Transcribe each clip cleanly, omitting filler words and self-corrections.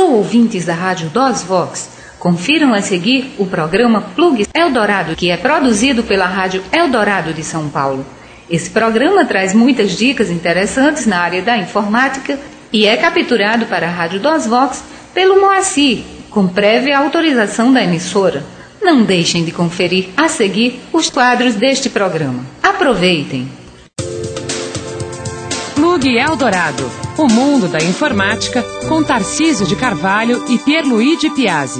Alô, ouvintes da Rádio DOSVox. Confiram a seguir o programa Plug Eldorado, que é produzido pela Rádio Eldorado de São Paulo. Esse programa traz muitas dicas interessantes na área da informática e é capturado para a Rádio DOSVox pelo Moacir, com prévia autorização da emissora. Não deixem de conferir a seguir os quadros deste programa. Aproveitem! Plug Eldorado, o mundo da informática, com Tarcísio de Carvalho e Pierluigi Piazzi.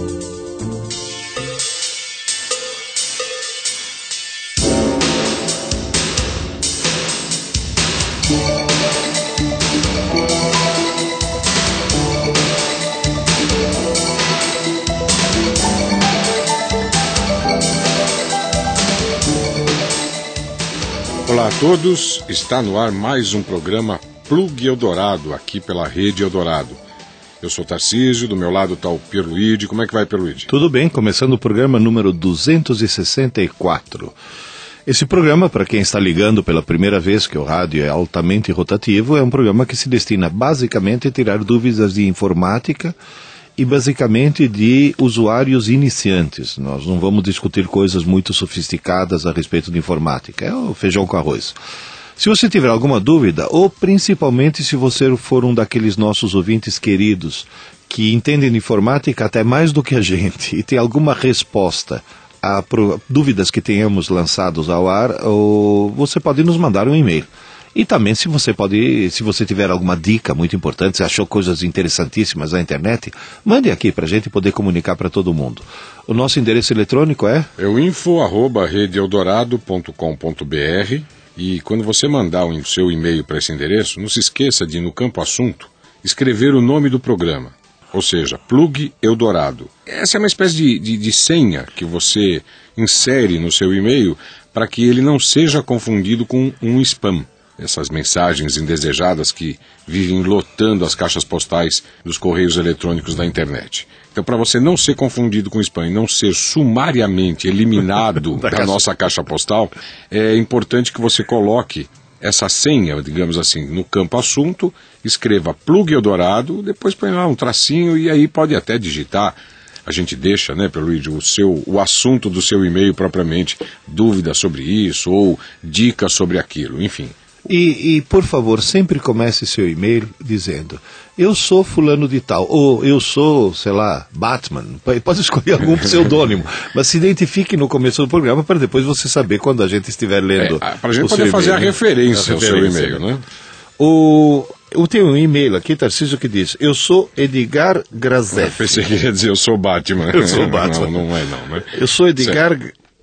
Olá a todos, está no ar mais um programa Plug Eldorado, aqui pela Rede Eldorado. Eu sou Tarcísio, do meu lado está o Pierluigi. Como é que vai, Pierluigi? Tudo bem, começando o programa número 264. Esse programa, para quem está ligando pela primeira vez, que o rádio é altamente rotativo, é um programa que se destina basicamente a tirar dúvidas de informática e basicamente de usuários iniciantes. Nós não vamos discutir coisas muito sofisticadas a respeito de informática, é o feijão com arroz. Se você tiver alguma dúvida, ou principalmente se você for um daqueles nossos ouvintes queridos que entendem de informática até mais do que a gente e tem alguma resposta a dúvidas que tenhamos lançados ao ar, ou você pode nos mandar um e-mail. E também se você tiver alguma dica muito importante, se achou coisas interessantíssimas na internet, mande aqui para a gente poder comunicar para todo mundo. O nosso endereço eletrônico é? É o info@redeeldorado.com.br, e quando você mandar o seu e-mail para esse endereço, não se esqueça de, no campo assunto, escrever o nome do programa, ou seja, Plug Eldorado. Essa é uma espécie de senha que você insere no seu e-mail para que ele não seja confundido com um spam. Essas mensagens indesejadas que vivem lotando as caixas postais dos correios eletrônicos da internet. Então, para você não ser confundido com spam e não ser sumariamente eliminado da nossa caixa postal, é importante que você coloque essa senha, digamos assim, no campo assunto, escreva Plug Eldorado, depois põe lá um tracinho e aí pode até digitar. A gente deixa, né, Pierluigi, o assunto do seu e-mail propriamente, dúvidas sobre isso ou dicas sobre aquilo, enfim. E, por favor, sempre comece seu e-mail dizendo: eu sou fulano de tal, ou eu sou, sei lá, Batman. Pode escolher algum pseudônimo, mas se identifique no começo do programa para depois você saber quando a gente estiver lendo. Para a gente poder fazer a referência ao seu e-mail, né? Eu tenho um e-mail aqui, Tarcísio, que diz: eu sou Edgar Grazeff. Eu pensei que ia dizer: eu sou Batman. Eu sou Batman. Não é não, né? Eu sou Edgar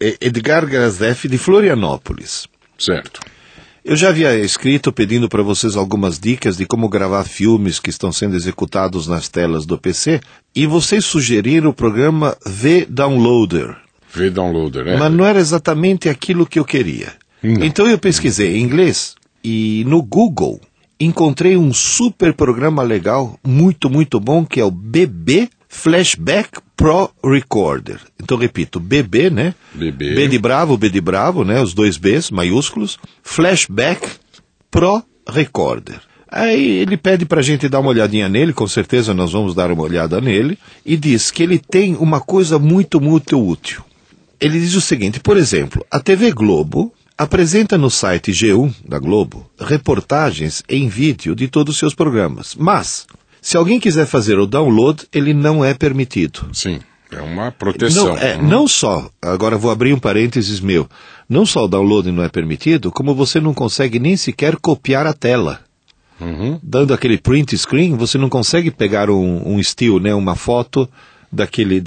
Grazeff de Florianópolis. Certo. Eu já havia escrito pedindo para vocês algumas dicas de como gravar filmes que estão sendo executados nas telas do PC, e vocês sugeriram o programa V-Downloader. V-Downloader, né? Mas não era exatamente aquilo que eu queria. Não. Então eu pesquisei em inglês e no Google encontrei um super programa legal, muito, muito bom, que é o BB Flashback Pro Recorder. Então, repito, BB, né? BB. B de bravo, né? Os dois Bs maiúsculos. Flashback Pro Recorder. Aí ele pede pra gente dar uma olhadinha nele, com certeza nós vamos dar uma olhada nele, e diz que ele tem uma coisa muito, muito útil. Ele diz o seguinte: por exemplo, a TV Globo apresenta no site G1 da Globo reportagens em vídeo de todos os seus programas, mas se alguém quiser fazer o download, ele não é permitido. Sim, é uma proteção. Não só, agora vou abrir um parênteses meu, não só o download não é permitido, como você não consegue nem sequer copiar a tela. Dando aquele print screen, você não consegue pegar um still, né, uma foto daquele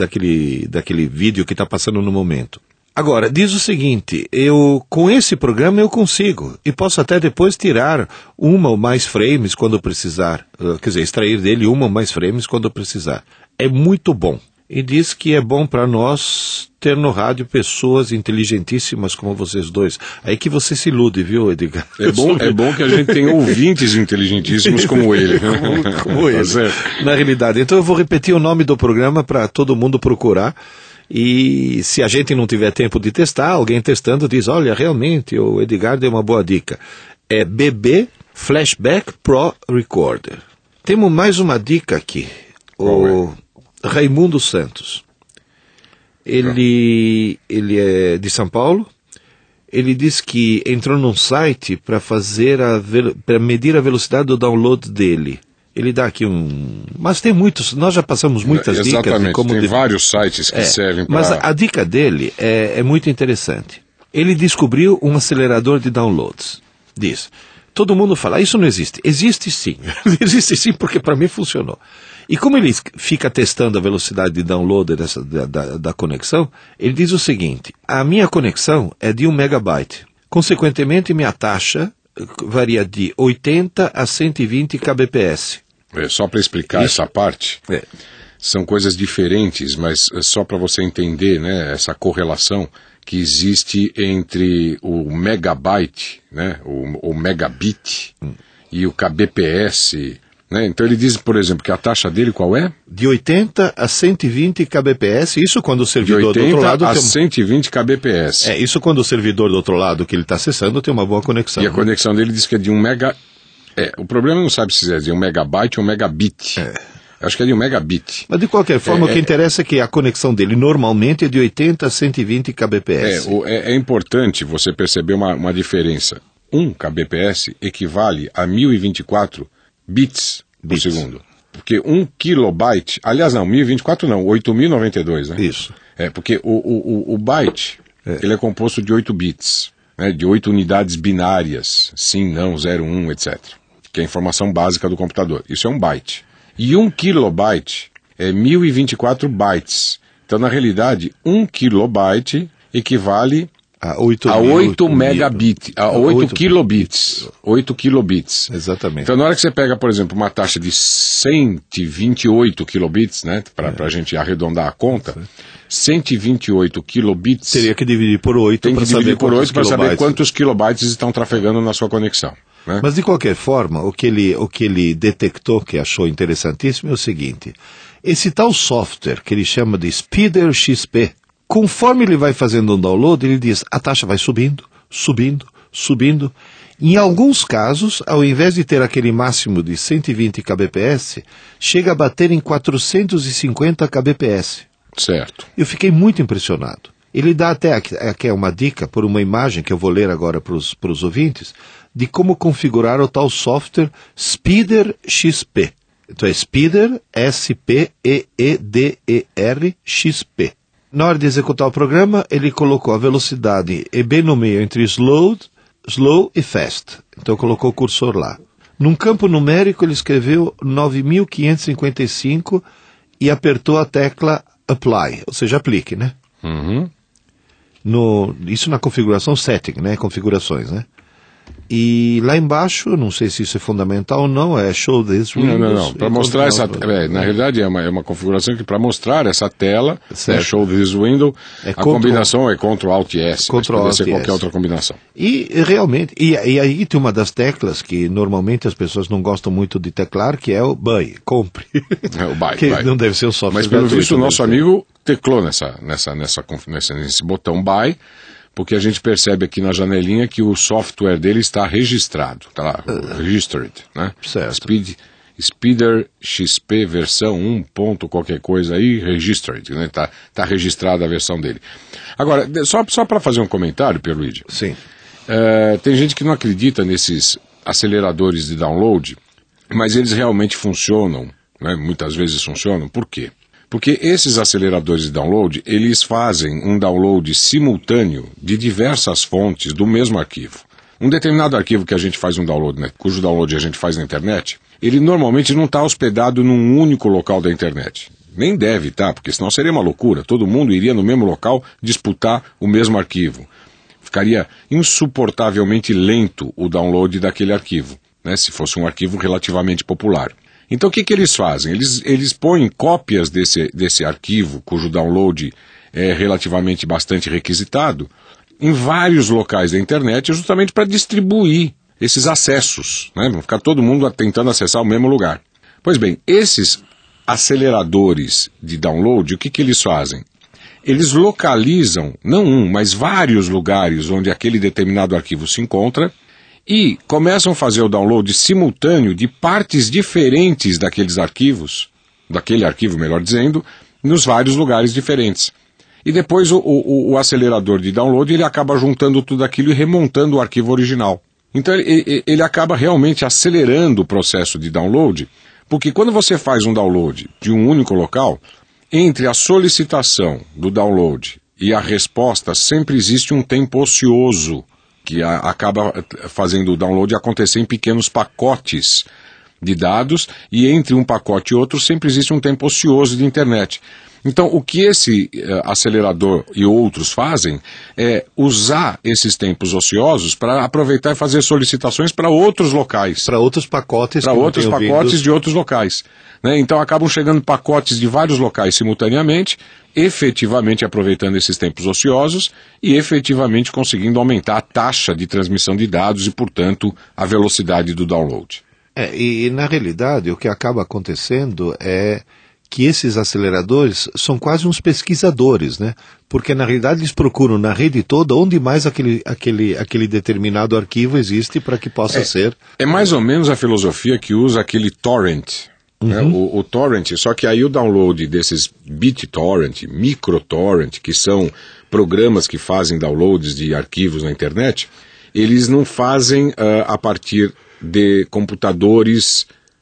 vídeo que está passando no momento. Agora, diz o seguinte: com esse programa eu consigo, e posso até depois tirar uma ou mais frames quando precisar, quer dizer, extrair dele uma ou mais frames quando precisar. É muito bom. E diz que é bom para nós ter no rádio pessoas inteligentíssimas como vocês dois. Aí que você se ilude, viu, Edgar? É bom que a gente tenha ouvintes inteligentíssimos como ele. como ele, na realidade. Então eu vou repetir o nome do programa para todo mundo procurar. E se a gente não tiver tempo de testar, alguém testando diz: olha, realmente o Edgar deu uma boa dica. É BB Flashback Pro Recorder. Temos mais uma dica aqui. o Raimundo Santos. Ele é de São Paulo. Ele diz que entrou num site para medir a velocidade do download dele. Ele dá aqui mas tem muitos, nós já passamos muitas dicas de como... Tem vários sites que servem para... Mas a dica dele é muito interessante. Ele descobriu um acelerador de downloads. Diz, todo mundo fala, isso não existe. Existe sim. Existe sim, porque para mim funcionou. E como ele fica testando a velocidade de download da conexão, ele diz o seguinte, a minha conexão é de 1 megabyte. Consequentemente, minha taxa varia de 80 a 120 kbps. Só para explicar essa parte, são coisas diferentes, mas só para você entender, né, essa correlação que existe entre o megabyte, né, o megabit e o kbps, né? Então ele diz, por exemplo, que a taxa dele qual é? De 80 a 120 kbps, isso quando o servidor do outro lado... De 80 a 120 kbps. Isso quando o servidor do outro lado que ele está acessando tem uma boa conexão. E a conexão dele diz que é de 1 mega... o problema não sabe se é de 1 megabyte ou 1 megabit. Acho que é de 1 megabit. Mas de qualquer forma, o que interessa é que a conexão dele normalmente é de 80 a 120 kbps. É importante você perceber uma diferença. 1 kbps equivale a 1024 bits por segundo. Porque 1 kilobyte, aliás não, 1024 não, 8092, né? Isso. Porque o byte, ele é composto de 8 bits, né? De 8 unidades binárias, sim, não, 0, 1, etc. Que é a informação básica do computador. Isso é um byte. E 1 kilobyte é 1024 bytes. Então, na realidade, 1 kilobyte equivale a 8 megabits, a 8 kilobits. 8 kilobits. Exatamente. Então, na hora que você pega, por exemplo, uma taxa de 128 kilobits, né, para a gente arredondar a conta, 128 kilobits... Teria que dividir por 8 para saber quantos kilobytes estão trafegando na sua conexão. Né? Mas, de qualquer forma, o que ele detectou, que achou interessantíssimo, é o seguinte. Esse tal software, que ele chama de Speeder XP, conforme ele vai fazendo um download, ele diz, a taxa vai subindo, subindo, subindo. Em alguns casos, ao invés de ter aquele máximo de 120 kbps, chega a bater em 450 kbps. Certo. Eu fiquei muito impressionado. Ele dá até aqui uma dica, por uma imagem que eu vou ler agora para os ouvintes, de como configurar o tal software Speeder XP. Então é Speeder, S-P-E-E-D-E-R, XP. Na hora de executar o programa, ele colocou a velocidade bem no meio entre slow e fast. Então colocou o cursor lá. Num campo numérico, ele escreveu 9.555 e apertou a tecla Apply, ou seja, aplique, né? Uhum. Isso na configuração setting, né? Configurações, né? E lá embaixo, não sei se isso é fundamental ou não, é show this windows. Não. Para mostrar essa... na realidade, é uma configuração que para mostrar essa tela, né, show this window, combinação é Ctrl Alt S, mas pode ser qualquer outra combinação. E realmente, e aí tem uma das teclas que normalmente as pessoas não gostam muito de teclar, que é o buy, compre. O buy, que não deve ser um software. Mas pelo visto o nosso amigo teclou nesse botão buy, porque a gente percebe aqui na janelinha que o software dele está registrado, está lá, registered, né? Certo. Speeder XP versão 1. Qualquer coisa aí, registered, né? Tá registrada a versão dele. Agora, só para fazer um comentário, Pierluigi. Sim. Tem gente que não acredita nesses aceleradores de download, mas eles realmente funcionam, né? Muitas vezes funcionam. Por quê? Porque esses aceleradores de download, eles fazem um download simultâneo de diversas fontes do mesmo arquivo. Um determinado arquivo que a gente faz um download, né, cujo download a gente faz na internet, ele normalmente não está hospedado num único local da internet. Nem deve estar, porque senão seria uma loucura. Todo mundo iria no mesmo local disputar o mesmo arquivo. Ficaria insuportavelmente lento o download daquele arquivo, né, se fosse um arquivo relativamente popular. Então o que eles fazem? Eles põem cópias desse arquivo, cujo download é relativamente bastante requisitado, em vários locais da internet, justamente para distribuir esses acessos, né? Vão ficar todo mundo tentando acessar o mesmo lugar. Pois bem, esses aceleradores de download, o que eles fazem? Eles localizam, não um, mas vários lugares onde aquele determinado arquivo se encontra, e começam a fazer o download simultâneo de partes diferentes daqueles arquivos daquele arquivo, melhor dizendo, nos vários lugares diferentes. E depois o acelerador de download ele acaba juntando tudo aquilo e remontando o arquivo original. Então ele acaba realmente acelerando o processo de download, porque quando você faz um download de um único local, entre a solicitação do download e a resposta sempre existe um tempo ocioso, que acaba fazendo o download acontecer em pequenos pacotes de dados, e entre um pacote e outro sempre existe um tempo ocioso de internet. Então, o que esse acelerador e outros fazem é usar esses tempos ociosos para aproveitar e fazer solicitações para outros locais. Para outros pacotes. Para outros pacotes de outros locais. Né? Então, acabam chegando pacotes de vários locais simultaneamente, efetivamente aproveitando esses tempos ociosos e efetivamente conseguindo aumentar a taxa de transmissão de dados e, portanto, a velocidade do download. E na realidade, o que acaba acontecendo é que esses aceleradores são quase uns pesquisadores, né? Porque na realidade eles procuram na rede toda onde mais aquele determinado arquivo existe para que possa ser. É mais ou menos a filosofia que usa aquele torrent, né? O torrent, só que aí o download desses BitTorrent, MicroTorrent, que são programas que fazem downloads de arquivos na internet, eles não fazem a partir de computadores,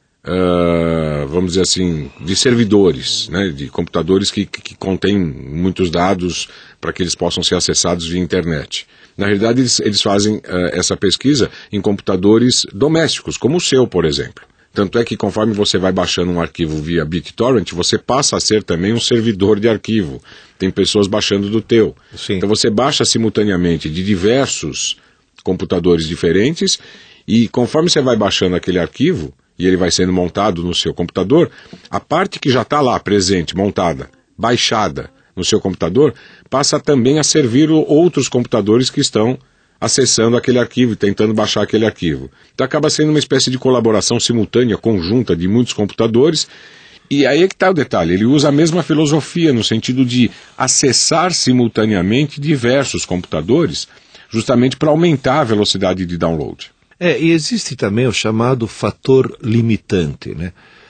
vamos dizer assim, de servidores, né, de computadores que contêm muitos dados para que eles possam ser acessados via internet. Na realidade, eles fazem essa pesquisa em computadores domésticos, como o seu, por exemplo. Tanto é que conforme você vai baixando um arquivo via BitTorrent, você passa a ser também um servidor de arquivo. Tem pessoas baixando do teu. Sim. Então você baixa simultaneamente de diversos computadores diferentes e conforme você vai baixando aquele arquivo, e ele vai sendo montado no seu computador, a parte que já está lá presente, montada, baixada no seu computador, passa também a servir outros computadores que estão acessando aquele arquivo e tentando baixar aquele arquivo. Então acaba sendo uma espécie de colaboração simultânea, conjunta de muitos computadores, e aí é que está o detalhe, ele usa a mesma filosofia no sentido de acessar simultaneamente diversos computadores, justamente para aumentar a velocidade de download. E existe também o chamado fator limitante, né?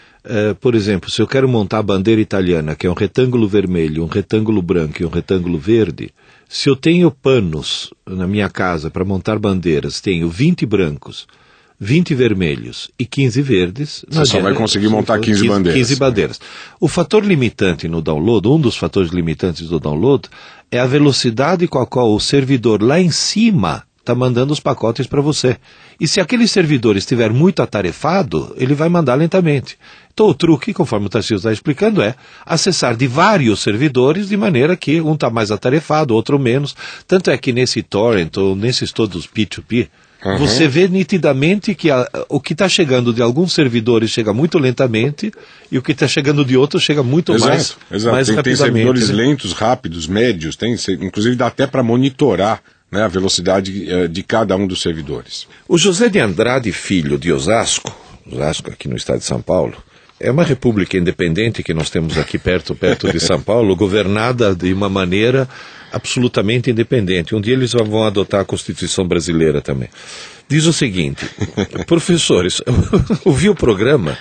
Por exemplo, se eu quero montar a bandeira italiana, que é um retângulo vermelho, um retângulo branco e um retângulo verde, se eu tenho panos na minha casa para montar bandeiras, tenho 20 brancos, 20 vermelhos e 15 verdes... Você só vai conseguir montar 15 bandeiras. 15 bandeiras. O fator limitante no download, um dos fatores limitantes do download, é a velocidade com a qual o servidor lá em cima está mandando os pacotes para você. E se aquele servidor estiver muito atarefado, ele vai mandar lentamente. Então o truque, conforme o Tarcísio está explicando, é acessar de vários servidores de maneira que um está mais atarefado, outro menos. Tanto é que nesse torrent, ou nesses todos P2P, você vê nitidamente que o que está chegando de alguns servidores chega muito lentamente e o que está chegando de outros chega muito mais rapidamente. Tem servidores lentos, rápidos, médios, inclusive dá até para monitorar, né, a velocidade de cada um dos servidores. O José de Andrade Filho de Osasco aqui no estado de São Paulo, é uma república independente que nós temos aqui perto de São Paulo, governada de uma maneira absolutamente independente. Um dia eles vão adotar a Constituição brasileira também. Diz o seguinte: professores, eu ouvi o programa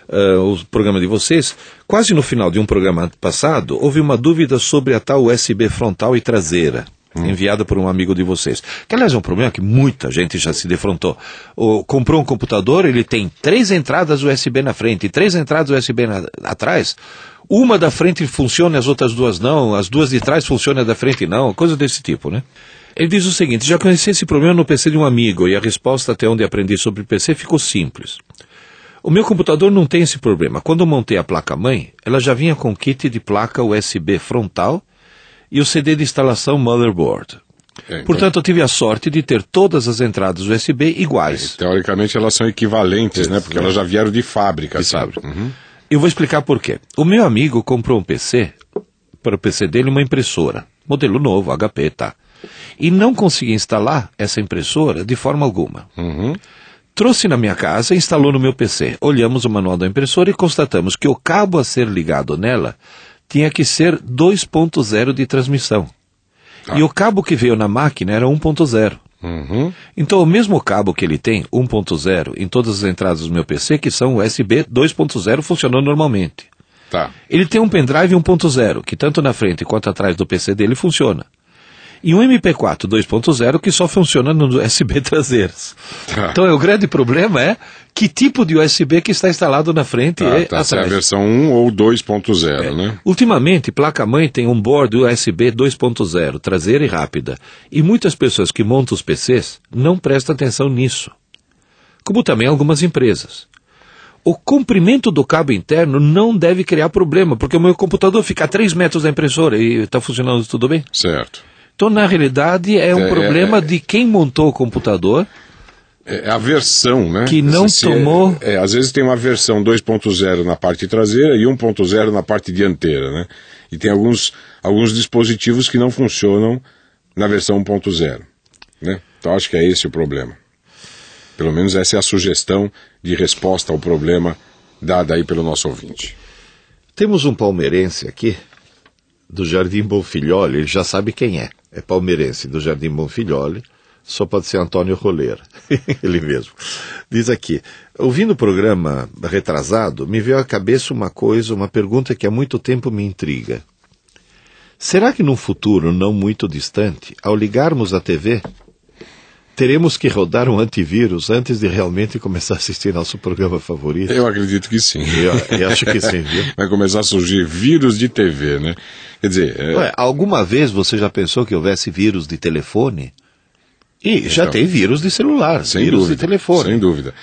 de vocês, quase no final de um programa passado, houve uma dúvida sobre a tal USB frontal e traseira, enviada por um amigo de vocês. Que, aliás, é um problema que muita gente já se defrontou. Comprou um computador, ele tem 3 entradas USB na frente e 3 entradas USB atrás. Uma da frente funciona, as outras 2 não. As 2 de trás funcionam, a da frente não. Coisa desse tipo, né? Ele diz o seguinte: já conheci esse problema no PC de um amigo e a resposta até onde aprendi sobre PC ficou simples. O meu computador não tem esse problema. Quando eu montei a placa-mãe, ela já vinha com kit de placa USB frontal e o CD de instalação motherboard. Então, portanto, eu tive a sorte de ter todas as entradas USB iguais. Teoricamente elas são equivalentes, né? Porque elas já vieram de fábrica. Eu vou explicar por quê. O meu amigo comprou um PC, para o PC dele uma impressora, modelo novo, HP, tá? E não conseguia instalar essa impressora de forma alguma. Trouxe na minha casa e instalou no meu PC. Olhamos o manual da impressora e constatamos que o cabo a ser ligado nela tinha que ser 2.0 de transmissão. E o cabo que veio na máquina era 1.0. Então o mesmo cabo que ele tem, 1.0, em todas as entradas do meu PC, que são USB 2.0 funcionando normalmente. Tá. Ele tem um pendrive 1.0, que tanto na frente quanto atrás do PC dele funciona. E um MP4 2.0 que só funciona no USB traseiros. Tá. Então o grande problema é que tipo de USB que está instalado na frente e atrás. Se é a versão 1 ou 2.0, né? Ultimamente, placa-mãe tem um board USB 2.0, traseira e rápida. E muitas pessoas que montam os PCs não prestam atenção nisso. Como também algumas empresas. O comprimento do cabo interno não deve criar problema, porque o meu computador fica a 3 metros da impressora e está funcionando tudo bem. Certo. Então, na realidade, é um problema de quem montou o computador. É a versão, né? Que não tomou... às vezes tem uma versão 2.0 na parte traseira e 1.0 na parte dianteira, né? E tem alguns dispositivos que não funcionam na versão 1.0, né? Então acho que é esse o problema. Pelo menos essa é a sugestão de resposta ao problema dada aí pelo nosso ouvinte. Temos um palmeirense aqui, do Jardim Bonfilholi, ele já sabe quem é. É palmeirense do Jardim Bonfilholi, só pode ser Antônio Roleira, ele mesmo. Diz aqui, ouvindo o programa retrasado, me veio à cabeça uma pergunta que há muito tempo me intriga. Será que num futuro não muito distante, ao ligarmos a TV, teremos que rodar um antivírus antes de realmente começar a assistir nosso programa favorito? Eu acredito que sim. Eu acho que sim, viu? Vai começar a surgir vírus de TV, né? Quer dizer... alguma vez você já pensou que houvesse vírus de telefone? E já tem vírus de celular, vírus de telefone. Sem dúvida.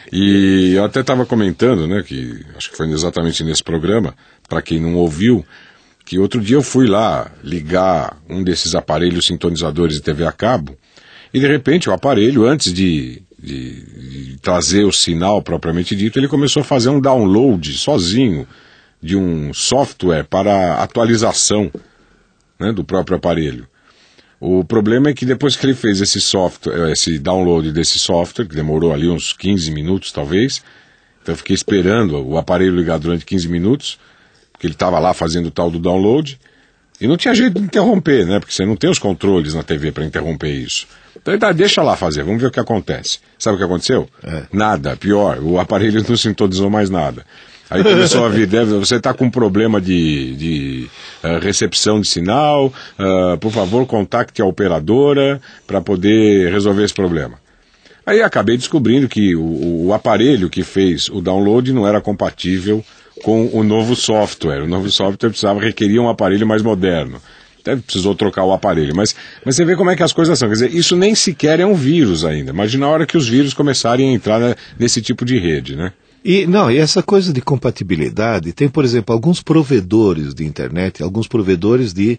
E eu até estava comentando, né, que acho que foi exatamente nesse programa, para quem não ouviu, que outro dia eu fui lá ligar um desses aparelhos sintonizadores de TV a cabo, e de repente o aparelho, antes de trazer o sinal propriamente dito, ele começou a fazer um download sozinho de um software para atualização, né, do próprio aparelho. O problema é que depois que ele fez esse download desse software, que demorou ali uns 15 minutos talvez, então eu fiquei esperando o aparelho ligar durante 15 minutos, porque ele estava lá fazendo o tal do download, e não tinha jeito de interromper, né, porque você não tem os controles na TV para interromper isso. Então ele deixa lá fazer, vamos ver o que acontece. Sabe o que aconteceu? Nada, pior, o aparelho não sintonizou mais nada. Aí começou a vir, você está com um problema de recepção de sinal, por favor contacte a operadora para poder resolver esse problema. Aí acabei descobrindo que o aparelho que fez o download não era compatível com o novo software. O novo software requeria um aparelho mais moderno. Até precisou trocar o aparelho. Mas você vê como é que as coisas são. Quer dizer, isso nem sequer é um vírus ainda. Imagina a hora que os vírus começarem a entrar nesse tipo de rede, né? E essa coisa de compatibilidade, tem, por exemplo, alguns provedores de internet, alguns provedores de...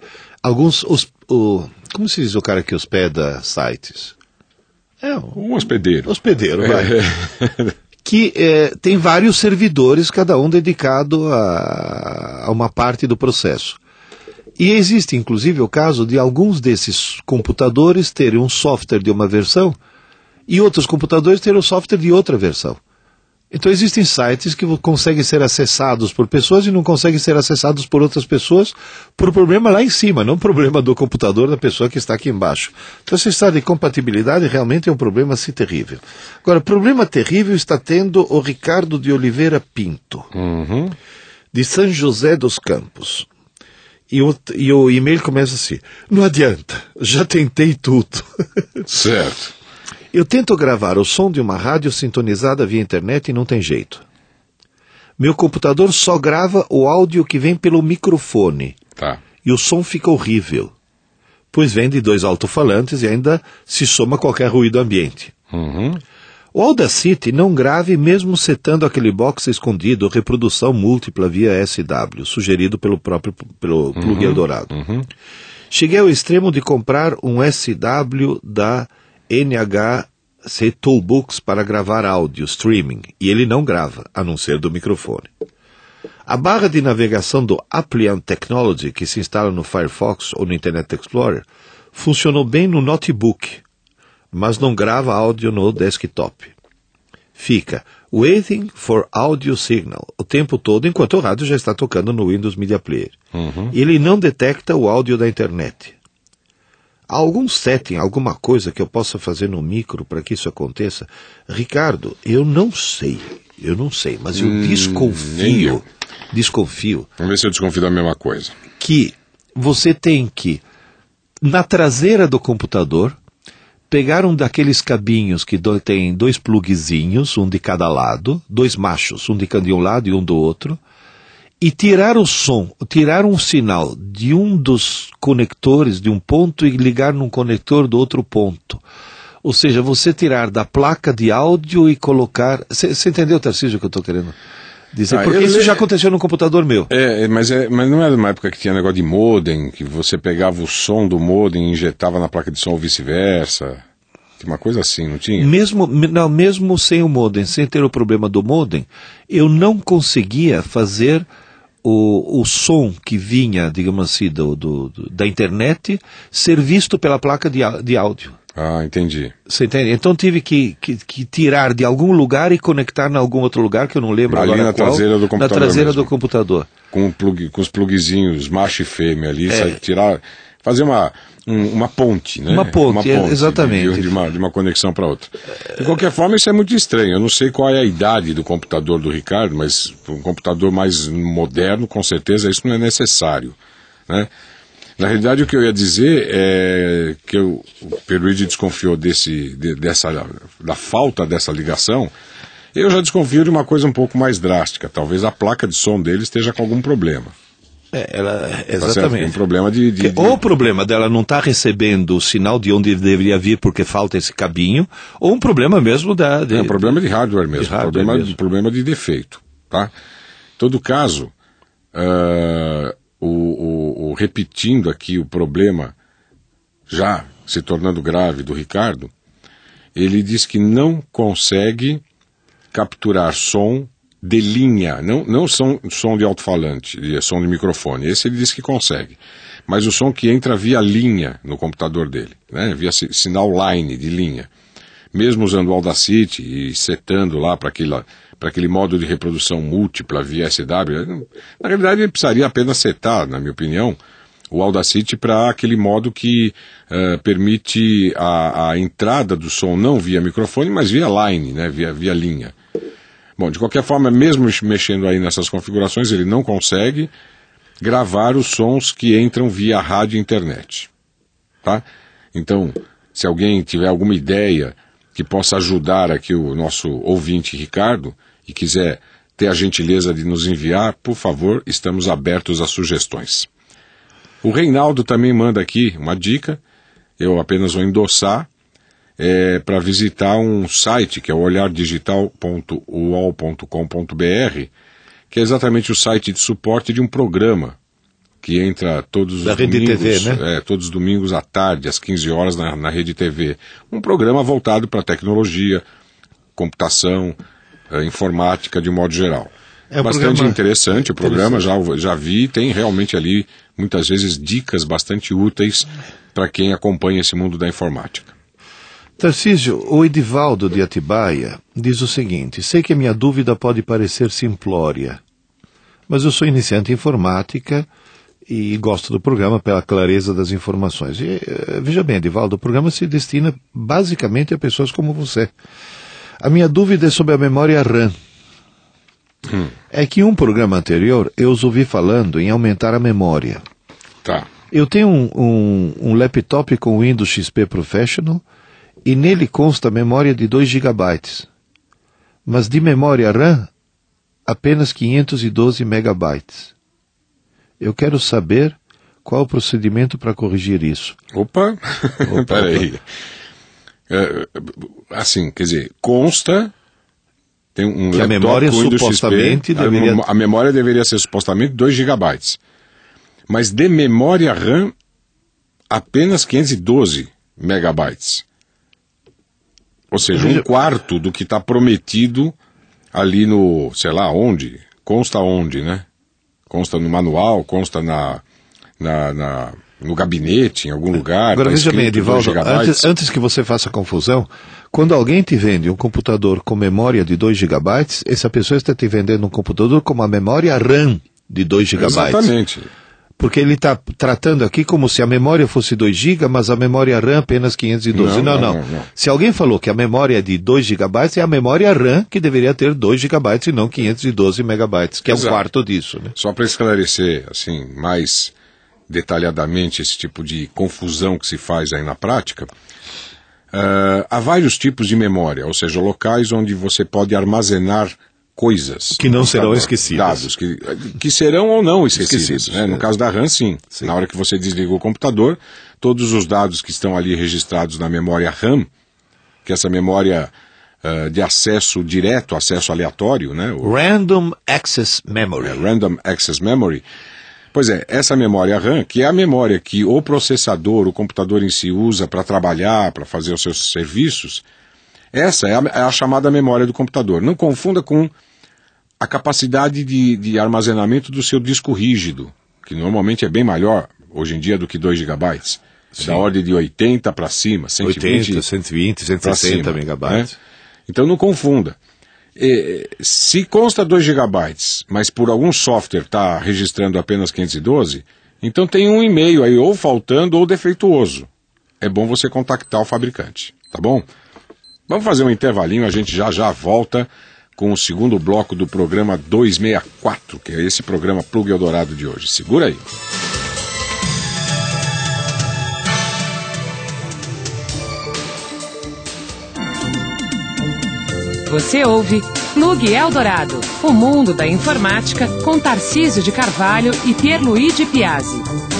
como se diz o cara que hospeda sites? Um hospedeiro. Hospedeiro, vai. Que tem vários servidores, cada um dedicado a uma parte do processo. E existe, inclusive, o caso de alguns desses computadores terem um software de uma versão e outros computadores terem um software de outra versão. Então existem sites que conseguem ser acessados por pessoas e não conseguem ser acessados por outras pessoas por problema lá em cima, não problema do computador da pessoa que está aqui embaixo. Então essa história de compatibilidade realmente é um problema assim terrível. Agora, problema terrível está tendo o Ricardo de Oliveira Pinto, de São José dos Campos. E o e-mail começa assim: não adianta, já tentei tudo. Certo. Eu tento gravar o som de uma rádio sintonizada via internet e não tem jeito. Meu computador só grava o áudio que vem pelo microfone. Tá. E o som fica horrível, pois vem de 2 alto-falantes e ainda se soma qualquer ruído ambiente. O Audacity não grave mesmo setando aquele box escondido, reprodução múltipla via SW, sugerido pelo Plug Eldorado. Cheguei ao extremo de comprar um SW da NHC Toolbooks para gravar áudio, streaming, e ele não grava, a não ser do microfone. A barra de navegação do Appliant Technology, que se instala no Firefox ou no Internet Explorer, funcionou bem no notebook, mas não grava áudio no desktop. Fica waiting for audio signal o tempo todo, enquanto o rádio já está tocando no Windows Media Player. Ele não detecta o áudio da internet. Há algum setting, alguma coisa que eu possa fazer no micro para que isso aconteça? Ricardo, eu não sei, mas eu desconfio desconfio. Vamos ver se eu desconfio da mesma coisa. Que você tem que, na traseira do computador, pegar um daqueles cabinhos que tem 2 plugzinhos, um de cada lado, 2 machos, um de um lado e um do outro, e tirar o som, tirar um sinal de um dos conectores de um ponto e ligar num conector do outro ponto. Ou seja, você tirar da placa de áudio e colocar... Você entendeu, Tarcísio, o que eu estou querendo dizer? Porque isso já aconteceu no computador meu. Mas não era uma época que tinha negócio de modem, que você pegava o som do modem e injetava na placa de som ou vice-versa? Tinha uma coisa assim, não tinha? Mesmo sem o modem, sem ter o problema do modem, eu não conseguia fazer o som que vinha, digamos assim, da internet ser visto pela placa de áudio. Ah, entendi. Você entende? Então tive que tirar de algum lugar e conectar em algum outro lugar, que eu não lembro ali agora na qual. Traseira do computador. Na traseira mesmo. do computador. Com os plugzinhos macho e fêmea ali, tirar, fazer uma ponte, né? Uma ponte, exatamente. De uma conexão para outra. De qualquer forma, isso é muito estranho. Eu não sei qual é a idade do computador do Ricardo, mas um computador mais moderno, com certeza, isso não é necessário, né? Na realidade, o que eu ia dizer é que o Pierluigi desconfiou da falta dessa ligação. Eu já desconfio de uma coisa um pouco mais drástica. Talvez a placa de som dele esteja com algum problema. Exatamente. Um problema Ou o problema dela não estar recebendo o sinal de onde deveria vir porque falta esse cabinho, ou um problema mesmo É um problema de hardware mesmo. Problema de defeito. Tá? Em todo caso, repetindo aqui o problema, já se tornando grave, do Ricardo, ele diz que não consegue capturar som de linha, não som de alto-falante, som de microfone, esse ele diz que consegue, mas o som que entra via linha no computador dele, né, via sinal line de linha, mesmo usando o Audacity e setando lá para aquele modo de reprodução múltipla via SW, na realidade ele precisaria apenas setar, na minha opinião, o Audacity para aquele modo que permite a entrada do som não via microfone, mas via line, né, via linha. Bom, de qualquer forma, mesmo mexendo aí nessas configurações, ele não consegue gravar os sons que entram via rádio e internet. Tá? Então, se alguém tiver alguma ideia que possa ajudar aqui o nosso ouvinte Ricardo e quiser ter a gentileza de nos enviar, por favor, estamos abertos a sugestões. O Reinaldo também manda aqui uma dica, eu apenas vou endossar, para visitar um site que é o olhardigital.uol.com.br, que é exatamente o site de suporte de um programa que entra todos os domingos, Rede TV, né? Todos os domingos à tarde, às 15 horas na Rede TV. Um programa voltado para tecnologia, computação, informática de modo geral. Bastante interessante o programa, já vi, tem realmente ali muitas vezes dicas bastante úteis para quem acompanha esse mundo da informática. Tarcísio, o Edivaldo de Atibaia diz o seguinte: sei que a minha dúvida pode parecer simplória, mas eu sou iniciante em informática e gosto do programa pela clareza das informações. E, veja bem, Edivaldo, o programa se destina basicamente a pessoas como você. A minha dúvida é sobre a memória RAM. É que em um programa anterior eu os ouvi falando em aumentar a memória. Tá. Eu tenho um laptop com Windows XP Professional e nele consta memória de 2 GB, mas de memória RAM apenas 512 MB. Eu quero saber qual o procedimento para corrigir isso. Opa. Peraí. Assim, quer dizer, consta... Tem um que a memória supostamente XP, a memória deveria ser supostamente 2 GB. Mas de memória RAM, apenas 512 MB. Ou seja, um quarto do que está prometido ali no, sei lá, onde? Consta onde, né? Consta no manual, consta no gabinete, em algum lugar. Agora veja bem, Edivaldo, antes que você faça confusão, quando alguém te vende um computador com memória de 2 GB, essa pessoa está te vendendo um computador com uma memória RAM de 2 GB. Exatamente. Porque ele está tratando aqui como se a memória fosse 2 GB, mas a memória RAM apenas 512. Não. Se alguém falou que a memória é de 2 GB, é a memória RAM que deveria ter 2 GB e não 512 megabytes, que Exato. É um quarto disso, né? Só para esclarecer, assim, mais detalhadamente esse tipo de confusão que se faz aí na prática, há vários tipos de memória, ou seja, locais onde você pode armazenar coisas. Que não serão esquecidas. Dados, que serão ou não esquecidos. Né? No caso da RAM, sim. Na hora que você desliga o computador, todos os dados que estão ali registrados na memória RAM, que é essa memória de acesso direto, acesso aleatório, né? Random Access Memory. Random Access Memory. Pois é, essa memória RAM, que é a memória que o processador, o computador em si usa para trabalhar, para fazer os seus serviços, essa é a chamada memória do computador. Não confunda com a capacidade de armazenamento do seu disco rígido, que normalmente é bem maior hoje em dia do que 2 GB. Da ordem de 80 para cima, 120, 160 megabytes. Né? Então não confunda. Se consta 2 GB, mas por algum software está registrando apenas 512, então tem um e-mail aí ou faltando ou defeituoso. É bom você contactar o fabricante, tá bom? Vamos fazer um intervalinho, a gente já volta com o segundo bloco do programa 264, que é esse programa Plug Eldorado de hoje. Segura aí. Você ouve Plug Eldorado, o mundo da informática, com Tarcísio de Carvalho e Pierluigi Piazzi.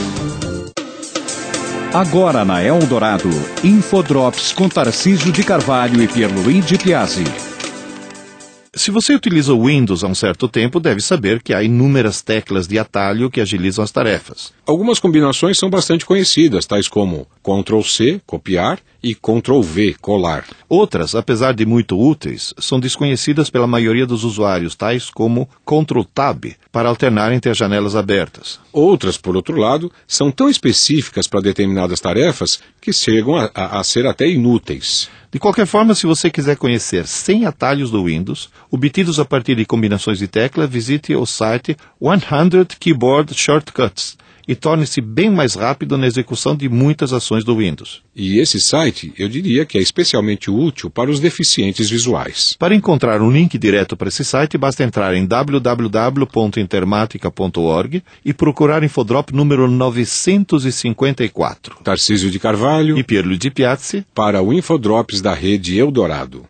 Agora na Eldorado, Infodrops com Tarcísio de Carvalho e Pierluigi Piazzi. Se você utiliza o Windows há um certo tempo, deve saber que há inúmeras teclas de atalho que agilizam as tarefas. Algumas combinações são bastante conhecidas, tais como Ctrl+C, copiar, e Ctrl+V, colar. Outras, apesar de muito úteis, são desconhecidas pela maioria dos usuários, tais como Ctrl+Tab, para alternar entre as janelas abertas. Outras, por outro lado, são tão específicas para determinadas tarefas que chegam a ser até inúteis. De qualquer forma, se você quiser conhecer 100 atalhos do Windows, obtidos a partir de combinações de tecla, visite o site 100 Keyboard Shortcuts e torne-se bem mais rápido na execução de muitas ações do Windows. E esse site, eu diria que é especialmente útil para os deficientes visuais. Para encontrar um link direto para esse site, basta entrar em www.intermatica.org e procurar Infodrop número 954. Tarcísio de Carvalho e Pierluigi Piazzi para o Infodrops da rede Eldorado.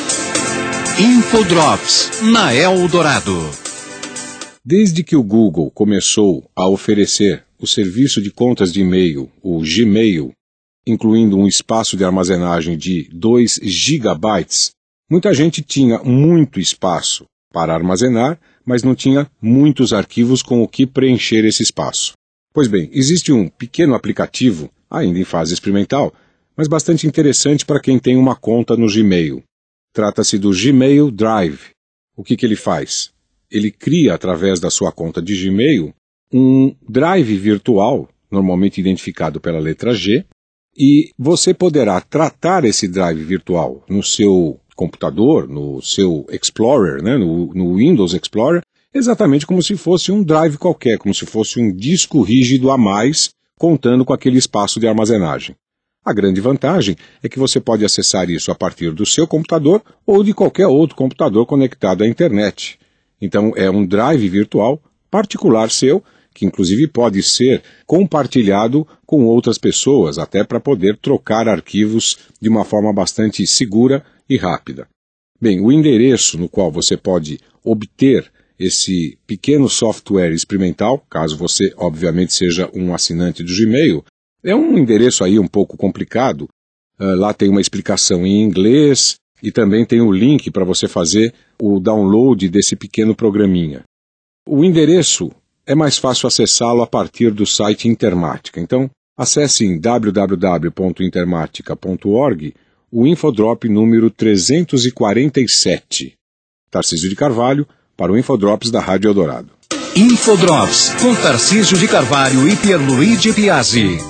Infodrops na Eldorado. Desde que o Google começou a oferecer o serviço de contas de e-mail, o Gmail, incluindo um espaço de armazenagem de 2 GB, muita gente tinha muito espaço para armazenar, mas não tinha muitos arquivos com o que preencher esse espaço. Pois bem, existe um pequeno aplicativo, ainda em fase experimental, mas bastante interessante para quem tem uma conta no Gmail. Trata-se do Gmail Drive. O que ele faz? Ele cria, através da sua conta de Gmail, um drive virtual, normalmente identificado pela letra G, e você poderá tratar esse drive virtual no seu computador, no seu Explorer, né, no Windows Explorer, exatamente como se fosse um drive qualquer, como se fosse um disco rígido a mais, contando com aquele espaço de armazenagem. A grande vantagem é que você pode acessar isso a partir do seu computador ou de qualquer outro computador conectado à internet. Então é um drive virtual particular seu, que inclusive pode ser compartilhado com outras pessoas, até para poder trocar arquivos de uma forma bastante segura e rápida. Bem, o endereço no qual você pode obter esse pequeno software experimental, caso você obviamente seja um assinante do Gmail, é um endereço aí um pouco complicado. Lá tem uma explicação em inglês e também tem o link para você fazer o download desse pequeno programinha. O endereço é mais fácil acessá-lo a partir do site Intermática. Então, acesse em www.intermatica.org o Infodrop número 347. Tarcísio de Carvalho para o Infodrops da Rádio Eldorado. Infodrops com Tarcísio de Carvalho e Pierluigi Piazzi.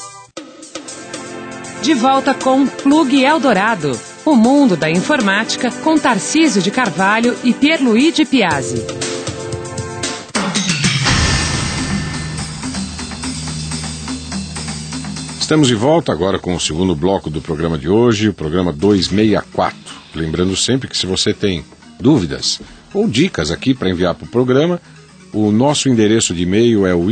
De volta com Plug Eldorado, o mundo da informática, com Tarcísio de Carvalho e Pierluigi Piazzi. Estamos de volta agora com o segundo bloco do programa de hoje, o programa 264. Lembrando sempre que se você tem dúvidas ou dicas aqui para enviar para o programa, o nosso endereço de e-mail é o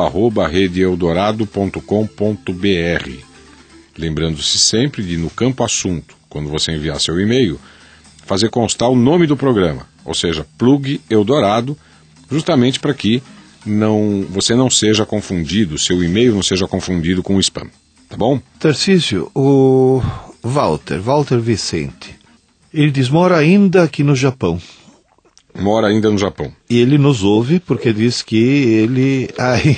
info@redeeldorado.com.br. Lembrando-se sempre de, no campo assunto, quando você enviar seu e-mail, fazer constar o nome do programa, ou seja, Plug Eldorado, justamente para que você não seja confundido, seu e-mail não seja confundido com o spam, tá bom? Tarcísio, o Walter Vicente, ele diz, mora ainda aqui no Japão. Mora ainda no Japão. E ele nos ouve porque diz que ele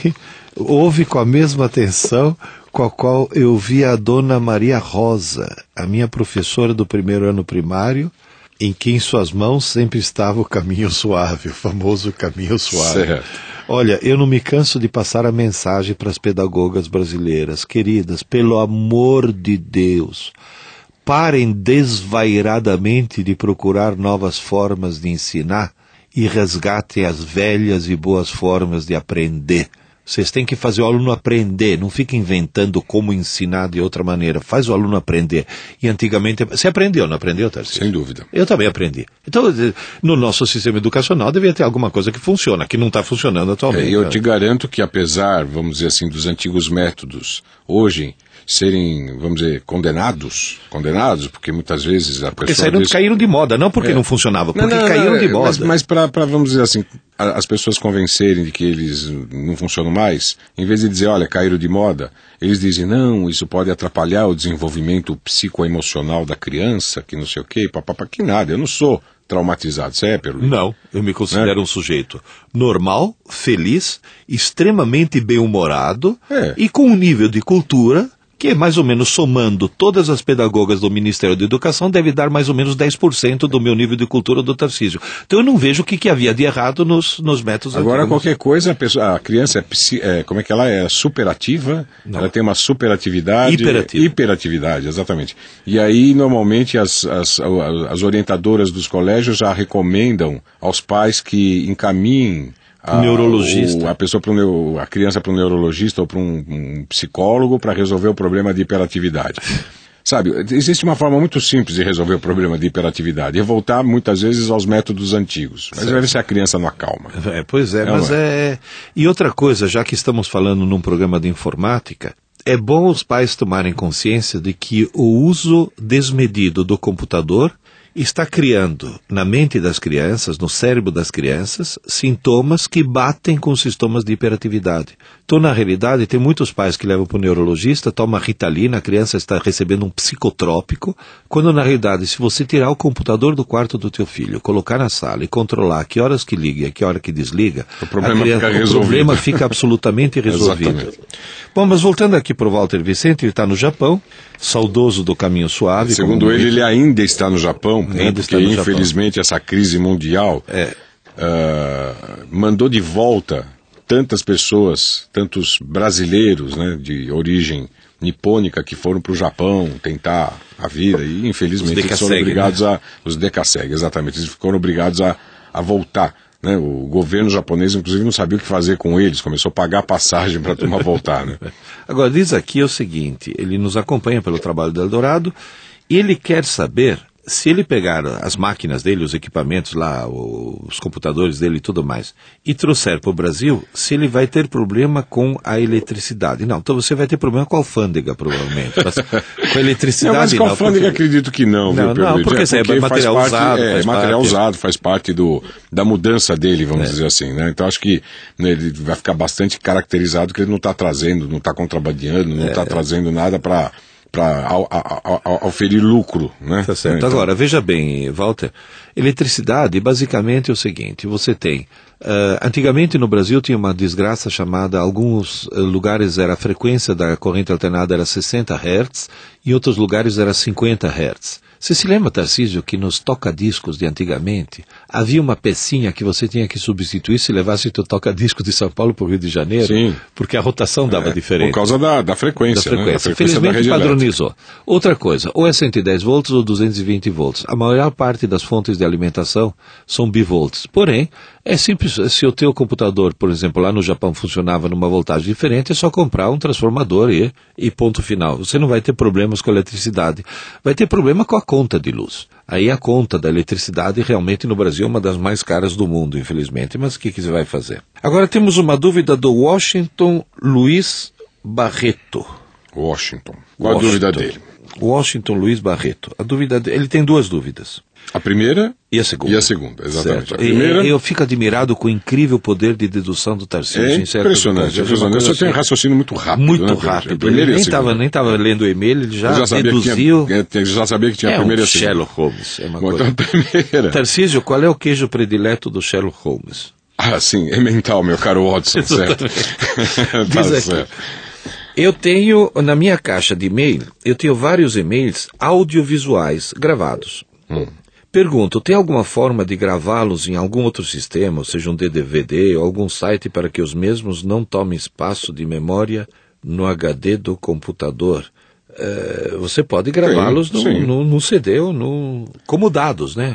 ouve com a mesma atenção com a qual eu vi a dona Maria Rosa, a minha professora do primeiro ano primário, em que em suas mãos sempre estava o caminho suave, o famoso caminho suave. Certo. Olha, eu não me canso de passar a mensagem para as pedagogas brasileiras. Queridas, pelo amor de Deus, parem desvairadamente de procurar novas formas de ensinar e resgatem as velhas e boas formas de aprender. Vocês têm que fazer o aluno aprender, não fica inventando como ensinar de outra maneira. Faz o aluno aprender. E antigamente... Você aprendeu, não aprendeu, Tarcísio? Sem dúvida. Eu também aprendi. Então, no nosso sistema educacional devia ter alguma coisa que funciona, que não está funcionando atualmente. Eu te garanto que apesar, vamos dizer assim, dos antigos métodos, hoje serem, vamos dizer, condenados, porque muitas vezes a pessoa... Porque caíram de moda, não porque não funcionava, porque caíram de moda. Mas para, vamos dizer assim, as pessoas convencerem de que eles não funcionam mais, em vez de dizer, olha, caíram de moda, eles dizem, não, isso pode atrapalhar o desenvolvimento psicoemocional da criança, que não sei o quê, papapá, que nada, eu não sou traumatizado, você é, Pedro? Não, eu me considero um sujeito normal, feliz, extremamente bem-humorado e com um nível de cultura que é mais ou menos, somando todas as pedagogas do Ministério da Educação, deve dar mais ou menos 10% do meu nível de cultura do Tarcísio. Então eu não vejo o que havia de errado nos métodos. Agora, qualquer coisa, a criança como é que ela é? Superativa? Não. Ela tem uma superatividade? Hiperatividade, exatamente. E aí, normalmente, as orientadoras dos colégios já recomendam aos pais que encaminhem neurologista. A criança para um neurologista ou para um psicólogo para resolver o problema de hiperatividade. Sabe, existe uma forma muito simples de resolver o problema de hiperatividade, é voltar muitas vezes aos métodos antigos. Mas vai ver se a criança não acalma. E outra coisa, já que estamos falando num programa de informática, é bom os pais tomarem consciência de que o uso desmedido do computador está criando na mente das crianças, no cérebro das crianças, sintomas que batem com os sintomas de hiperatividade. Então, na realidade, tem muitos pais que levam para o neurologista, toma Ritalina, a criança está recebendo um psicotrópico, quando na realidade, se você tirar o computador do quarto do teu filho, colocar na sala e controlar que horas que liga e que hora que desliga, o problema fica absolutamente resolvido. Exatamente. Bom, mas voltando aqui para o Walter Vicente, ele está no Japão, saudoso do caminho suave. Segundo ele ainda está no Japão, porque infelizmente essa crise mundial mandou de volta tantas pessoas, tantos brasileiros, né, de origem nipônica que foram para o Japão tentar a vida e infelizmente eles foram obrigados os Dekaseg, exatamente, eles foram obrigados a voltar. Né? O governo japonês, inclusive, não sabia o que fazer com eles, começou a pagar passagem para a turma voltar. Né? Agora, diz aqui o seguinte, ele nos acompanha pelo trabalho do Eldorado e ele quer saber se ele pegar as máquinas dele, os equipamentos lá, os computadores dele e tudo mais, e trouxer para o Brasil, se ele vai ter problema com a eletricidade. Não, então você vai ter problema com a alfândega, provavelmente. Com a eletricidade mas com a alfândega acredito que não, viu, Pedro? Não, porque é material usado. Material usado, faz parte da mudança dele, vamos dizer assim, né? Então acho que ele vai ficar bastante caracterizado que ele não está trazendo, não está contrabandeando, não está trazendo nada para oferir lucro, né? Tá certo. Então... Agora, veja bem, Walter, eletricidade basicamente é o seguinte, você tem, antigamente no Brasil tinha uma desgraça chamada, alguns lugares a frequência da corrente alternada era 60 Hz, e em outros lugares era 50 Hz. Você se lembra, Tarcísio, que nos toca-discos de antigamente havia uma pecinha que você tinha que substituir se levasse o teu toca-disco de São Paulo para o Rio de Janeiro? Sim. Porque a rotação dava diferente. Por causa da frequência. Né? Da frequência. Felizmente padronizou. Outra coisa, ou é 110 volts ou 220 volts. A maior parte das fontes de alimentação são bivolts. Porém, É simples, se o teu computador, por exemplo, lá no Japão funcionava numa voltagem diferente, é só comprar um transformador e ponto final. Você não vai ter problemas com a eletricidade. Vai ter problema com a conta de luz. Aí a conta da eletricidade realmente no Brasil é uma das mais caras do mundo, infelizmente. Mas o que você vai fazer? Agora temos uma dúvida do Washington Luiz Barreto. Washington. Qual a dúvida dele? Washington Luiz Barreto. A dúvida ele tem duas dúvidas. A primeira e a segunda. E a segunda, exatamente. Certo. A primeira... Eu fico admirado com o incrível poder de dedução do Tarcísio. Impressionante. Você tem um raciocínio muito rápido. Muito rápido. Ele nem estava lendo o e-mail, ele já deduziu. Já sabia que tinha a primeira e a segunda. Sherlock Holmes. É uma coisa. Então, a primeira. Tarcísio, qual é o queijo predileto do Sherlock Holmes? Ah, sim, emmental, meu caro Watson, certo? Tá certo. Eu tenho, na minha caixa de e-mail, eu tenho vários e-mails audiovisuais gravados. Pergunto, tem alguma forma de gravá-los em algum outro sistema, ou seja, um DVD ou algum site para que os mesmos não tomem espaço de memória no HD do computador? Você pode gravá-los no CD ou como dados, né?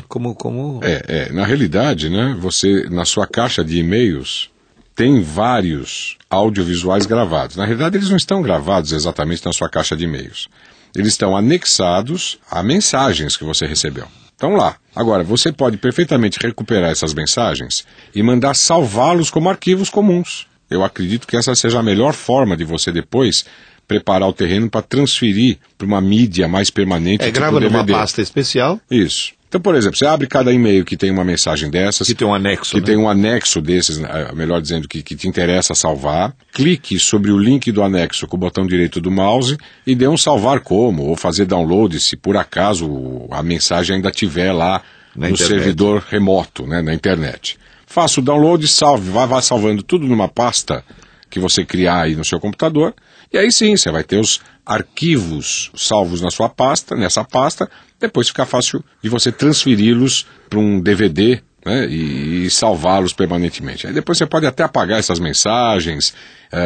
Na realidade, né, você, na sua caixa de e-mails, tem vários audiovisuais gravados. Na realidade, eles não estão gravados exatamente na sua caixa de e-mails. Eles estão anexados a mensagens que você recebeu. Estão lá. Agora, você pode perfeitamente recuperar essas mensagens e mandar salvá-los como arquivos comuns. Eu acredito que essa seja a melhor forma de você depois preparar o terreno para transferir para uma mídia mais permanente. Grava numa pasta especial. Isso. Então, por exemplo, você abre cada e-mail que tem uma mensagem dessas. Que tem um anexo. Tem um anexo desses, melhor dizendo, que te interessa salvar. Clique sobre o link do anexo com o botão direito do mouse e dê um salvar como, ou fazer download se por acaso a mensagem ainda estiver lá no servidor remoto, né, na internet. Faça o download, salve, vá salvando tudo numa pasta que você criar aí no seu computador. E aí sim, você vai ter os arquivos salvos nessa pasta, depois fica fácil de você transferi-los para um DVD, né, e salvá-los permanentemente. Aí depois você pode até apagar essas mensagens,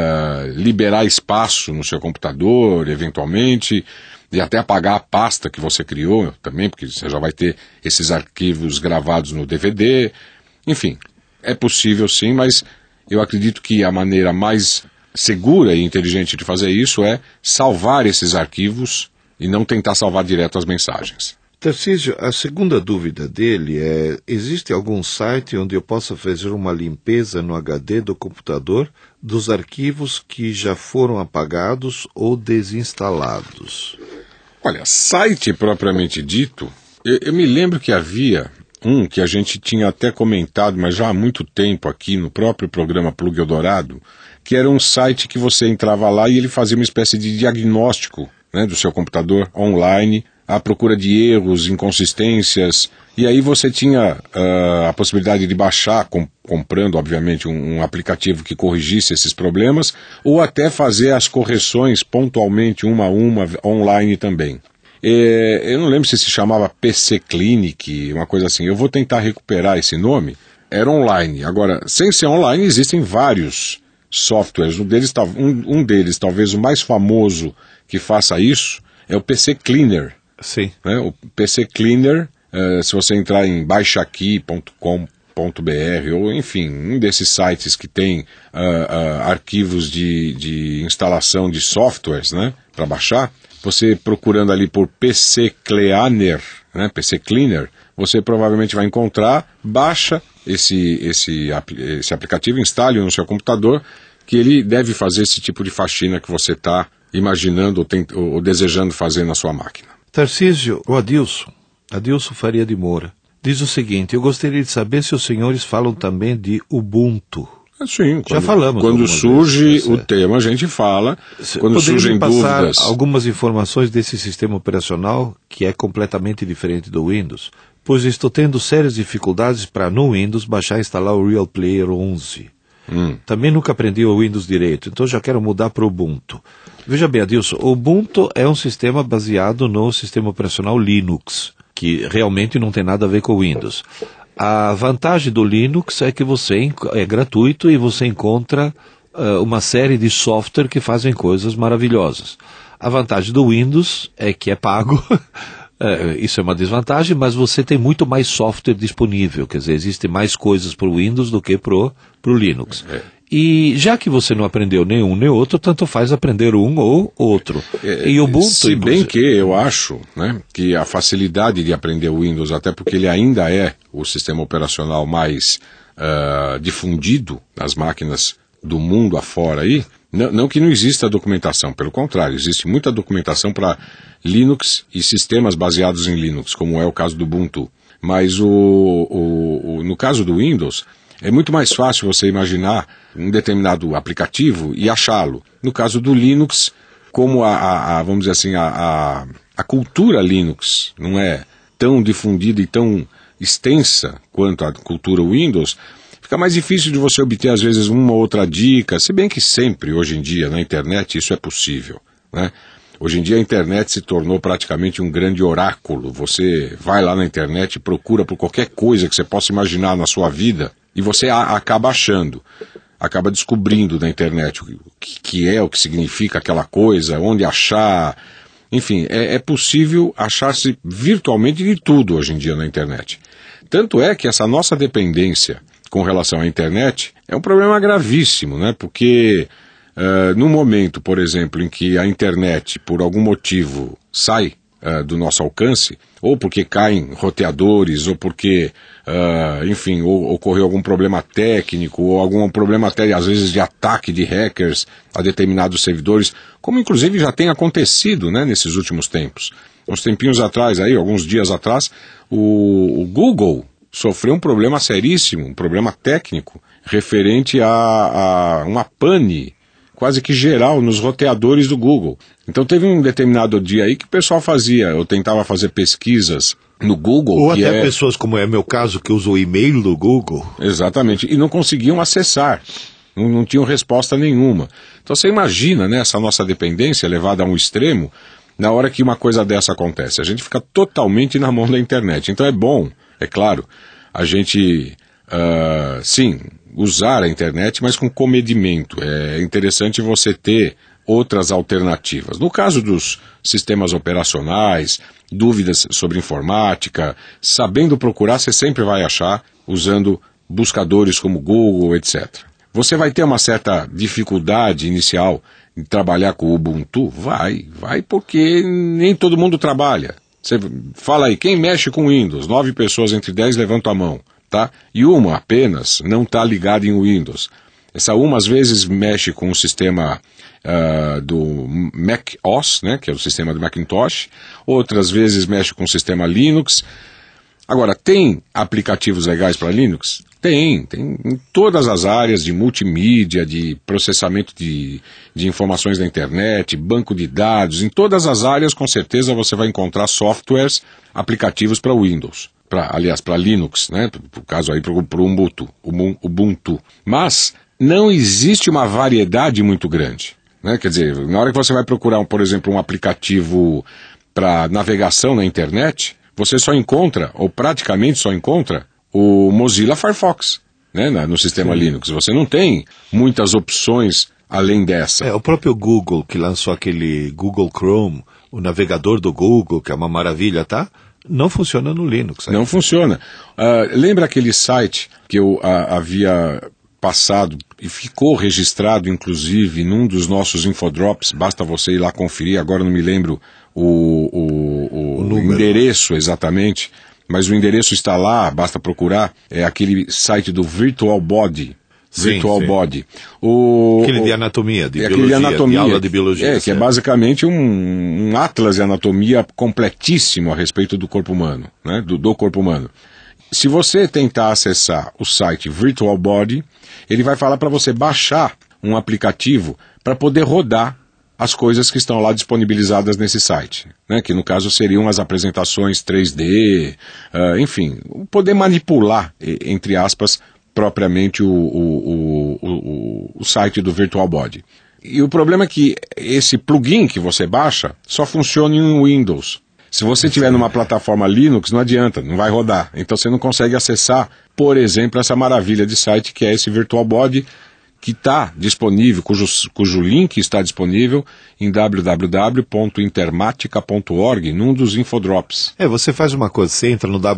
liberar espaço no seu computador, eventualmente, e até apagar a pasta que você criou também, porque você já vai ter esses arquivos gravados no DVD. Enfim, é possível sim, mas eu acredito que a maneira mais segura e inteligente de fazer isso é salvar esses arquivos e não tentar salvar direto as mensagens. Tarcísio, a segunda dúvida dele é: existe algum site onde eu possa fazer uma limpeza no HD do computador dos arquivos que já foram apagados ou desinstalados? Olha, site propriamente dito, eu me lembro que havia um que a gente tinha até comentado, mas já há muito tempo aqui no próprio programa Plug Eldorado, que era um site que você entrava lá e ele fazia uma espécie de diagnóstico, né, do seu computador online, à procura de erros, inconsistências, e aí você tinha a possibilidade de baixar, comprando obviamente um aplicativo que corrigisse esses problemas, ou até fazer as correções pontualmente uma a uma online também. Eu não lembro se chamava PC Clinic, uma coisa assim. Eu vou tentar recuperar esse nome. Era online. Agora, sem ser online, existem vários softwares. Um deles, talvez o mais famoso que faça isso, é o PC Cleaner. Sim. Né? O PC Cleaner, se você entrar em baixaqui.com.br ou, enfim, um desses sites que tem arquivos de instalação de softwares, né, para baixar, você procurando ali por PC Cleaner, né, PC Cleaner, você provavelmente vai encontrar, baixa esse aplicativo, instale no seu computador, que ele deve fazer esse tipo de faxina que você está imaginando ou desejando fazer na sua máquina. Tarcísio, o Adilson Faria de Moura, diz o seguinte: eu gostaria de saber se os senhores falam também de Ubuntu. Sim, já falamos. Quando surge o tema, a gente fala. Quando surgem dúvidas. Algumas informações desse sistema operacional que é completamente diferente do Windows, pois estou tendo sérias dificuldades para no Windows baixar e instalar o Real Player 11. Também nunca aprendi o Windows direito, então já quero mudar para o Ubuntu. Veja bem, Adilson, o Ubuntu é um sistema baseado no sistema operacional Linux, que realmente não tem nada a ver com o Windows. A vantagem do Linux é que é gratuito e você encontra uma série de software que fazem coisas maravilhosas. A vantagem do Windows é que é pago, Isso é uma desvantagem, mas você tem muito mais software disponível, quer dizer, existem mais coisas para o Windows do que para o Linux. E já que você não aprendeu nenhum nem outro, tanto faz aprender um ou outro. E Ubuntu, se bem que eu acho, né, que a facilidade de aprender o Windows, até porque ele ainda é o sistema operacional mais difundido nas máquinas do mundo afora aí, não que não exista documentação, pelo contrário, existe muita documentação para Linux e sistemas baseados em Linux, como é o caso do Ubuntu. Mas no caso do Windows, é muito mais fácil você imaginar um determinado aplicativo e achá-lo. No caso do Linux, como vamos dizer assim, a cultura Linux não é tão difundida e tão extensa quanto a cultura Windows, fica mais difícil de você obter, às vezes, uma ou outra dica, se bem que sempre, hoje em dia, na internet, isso é possível, né? Hoje em dia a internet se tornou praticamente um grande oráculo. Você vai lá na internet e procura por qualquer coisa que você possa imaginar na sua vida e você acaba achando, acaba descobrindo na internet o que é, o que significa aquela coisa, onde achar. Enfim, é possível achar-se virtualmente de tudo hoje em dia na internet. Tanto é que essa nossa dependência com relação à internet é um problema gravíssimo, né? Porque no momento, por exemplo, em que a internet, por algum motivo, sai do nosso alcance, ou porque caem roteadores, ou porque, enfim, ou ocorreu algum problema técnico, ou algum problema até, às vezes, de ataque de hackers a determinados servidores, como inclusive já tem acontecido, né, nesses últimos tempos. Uns tempinhos atrás, aí, alguns dias atrás, o Google sofreu um problema seríssimo, um problema técnico, referente a uma pane quase que geral nos roteadores do Google. Então teve um determinado dia aí que o pessoal tentava fazer pesquisas no Google. Ou até pessoas, como é meu caso, que usam o e-mail do Google. Exatamente, e não conseguiam acessar, não tinham resposta nenhuma. Então você imagina, né, essa nossa dependência levada a um extremo, na hora que uma coisa dessa acontece. A gente fica totalmente na mão da internet. Então é bom, é claro, a gente, sim, usar a internet, mas com comedimento. É interessante você ter outras alternativas. No caso dos sistemas operacionais, dúvidas sobre informática, sabendo procurar, você sempre vai achar, usando buscadores como Google, etc. Você vai ter uma certa dificuldade inicial em trabalhar com o Ubuntu? Vai porque nem todo mundo trabalha. Você fala aí, quem mexe com Windows? 9 pessoas entre 10 levantam a mão. Tá? E uma apenas não está ligada em Windows. Essa uma às vezes mexe com o sistema do Mac OS, né, que é o sistema do Macintosh, outras vezes mexe com o sistema Linux. Agora, tem aplicativos legais para Linux? Tem em todas as áreas de multimídia, de processamento de informações da internet, banco de dados, em todas as áreas com certeza você vai encontrar softwares, aplicativos para Windows. Para Linux, né? Por caso aí, para o Ubuntu. Mas não existe uma variedade muito grande, né? Quer dizer, na hora que você vai procurar, por exemplo, um aplicativo para navegação na internet, você só encontra, ou praticamente só encontra, o Mozilla Firefox, né? No sistema Linux. Você não tem muitas opções além dessa. O próprio Google, que lançou aquele Google Chrome, o navegador do Google, que é uma maravilha, tá? Não funciona no Linux. Não funciona. Lembra aquele site que eu havia passado e ficou registrado, inclusive, num dos nossos infodrops? Basta você ir lá conferir, agora não me lembro o endereço exatamente, mas o endereço está lá, basta procurar. É aquele site do Virtual Body. Virtual Body. Aquele de anatomia, de biologia, aquele de anatomia, de aula de biologia. Que é basicamente um atlas de anatomia completíssimo a respeito do corpo humano, né? Do corpo humano. Se você tentar acessar o site Virtual Body, ele vai falar para você baixar um aplicativo para poder rodar as coisas que estão lá disponibilizadas nesse site, né? Que no caso seriam as apresentações 3D, enfim, poder manipular, entre aspas, propriamente o site do Virtual Body. E o problema é que esse plugin que você baixa só funciona em Windows. Se você estiver numa plataforma Linux, não adianta, não vai rodar. Então você não consegue acessar, por exemplo, essa maravilha de site que é esse Virtual Body, que está disponível, cujo link está disponível em www.intermatica.org, num dos infodrops. Você faz uma coisa, você entra no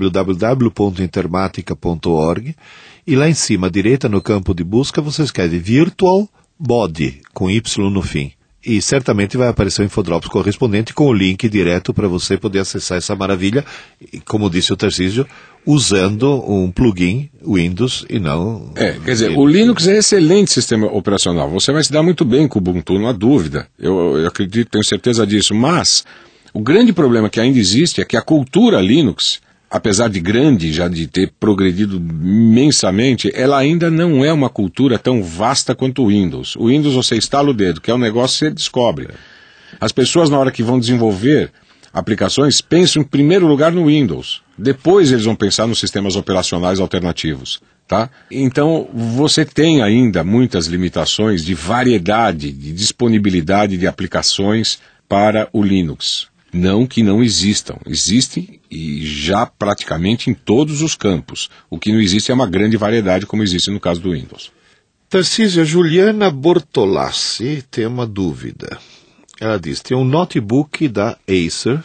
www.intermatica.org e lá em cima, à direita, no campo de busca, você escreve Virtual Body, com Y no fim. E certamente vai aparecer o infodrops correspondente com o link direto para você poder acessar essa maravilha, como disse o Tarcísio, usando um plugin Windows e não... Quer dizer, o Linux é excelente sistema operacional. Você vai se dar muito bem com o Ubuntu, não há dúvida. Eu acredito, tenho certeza disso. Mas o grande problema que ainda existe é que a cultura Linux, apesar de grande, já de ter progredido imensamente, ela ainda não é uma cultura tão vasta quanto o Windows. O Windows você instala o dedo, que é um negócio que você descobre. As pessoas, na hora que vão desenvolver aplicações, pensam em primeiro lugar no Windows. Depois eles vão pensar nos sistemas operacionais alternativos. Tá? Então você tem ainda muitas limitações de variedade, de disponibilidade de aplicações para o Linux. Não que não existam, existem e já praticamente em todos os campos. O que não existe é uma grande variedade, como existe no caso do Windows. Tarcísio, a Juliana Bortolassi tem uma dúvida. Ela diz, tem um notebook da Acer,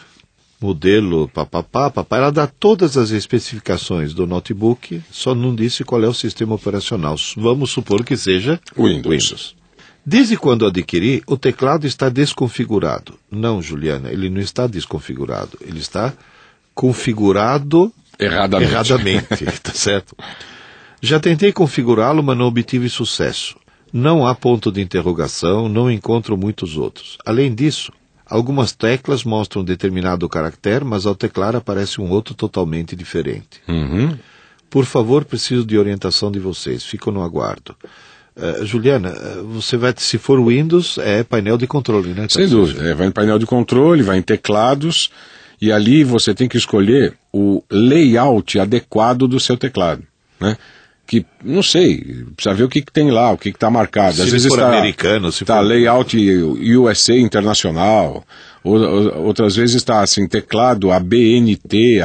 modelo papapá, ela dá todas as especificações do notebook, só não disse qual é o sistema operacional. Vamos supor que seja Windows. Desde quando adquiri, o teclado está desconfigurado. Não, Juliana, ele não está desconfigurado. Ele está configurado erradamente. Tá certo? Já tentei configurá-lo, mas não obtive sucesso. Não há ponto de interrogação, não encontro muitos outros. Além disso, algumas teclas mostram determinado caractere, mas ao teclar aparece um outro totalmente diferente. Por favor, preciso de orientação de vocês. Fico no aguardo. Juliana, você vai, se for Windows, é painel de controle, né? Sem dúvida, vai em painel de controle, vai em teclados, e ali você tem que escolher o layout adequado do seu teclado, né? Que, não sei, precisa ver o que tem lá, o que está marcado. Às vezes está americano, layout USA Internacional, outras vezes está assim, teclado ABNT,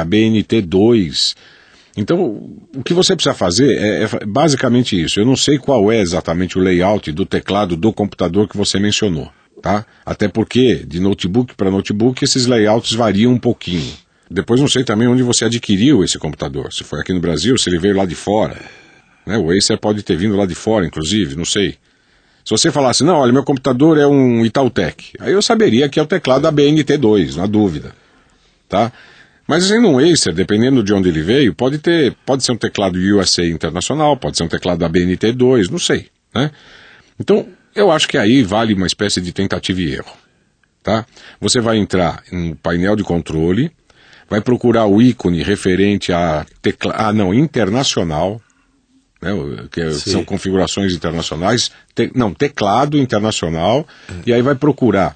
ABNT2. Então, o que você precisa fazer é basicamente isso. Eu não sei qual é exatamente o layout do teclado do computador que você mencionou, tá? Até porque, de notebook para notebook, esses layouts variam um pouquinho. Depois não sei também onde você adquiriu esse computador. Se foi aqui no Brasil, se ele veio lá de fora. Né? O Acer pode ter vindo lá de fora, inclusive, não sei. Se você falasse, não, olha, meu computador é um Itautec, aí eu saberia que é o teclado ABNT2, na dúvida, tá? Mas assim, no Acer, dependendo de onde ele veio, pode ser um teclado USA Internacional, pode ser um teclado ABNT2, não sei, né? Então, eu acho que aí vale uma espécie de tentativa e erro, tá? Você vai entrar no painel de controle, vai procurar o ícone referente a internacional, né, que são configurações internacionais, teclado internacional, e aí vai procurar